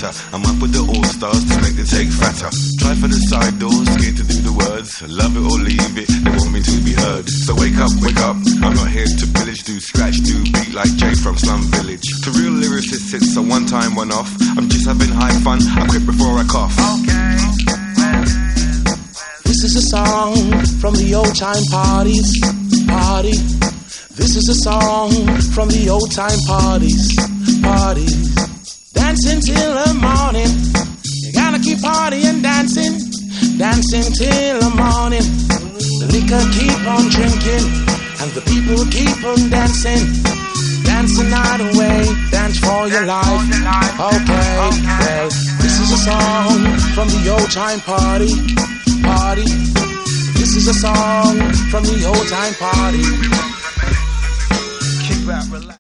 matter. I'm up with the all-stars to make the take fatter. Try for the side doors, scared to do the words. Love it or leave it, they want me to be heard. So wake up, I'm not here to pillage. Do scratch, do beat like Jay from Slum Village. To real lyricists, it's a one-time, one-off. I'm just having high fun, I quit before I cough. Okay. This is a song from the old time parties. This is a song from the old time parties. Dancing till the morning. You gotta keep partying, dancing till the morning. The liquor keep on drinking, and the people keep on dancing. Dance the night away, dance for your life. Okay, well, this is a song from the old time party. This is a song from the old time party.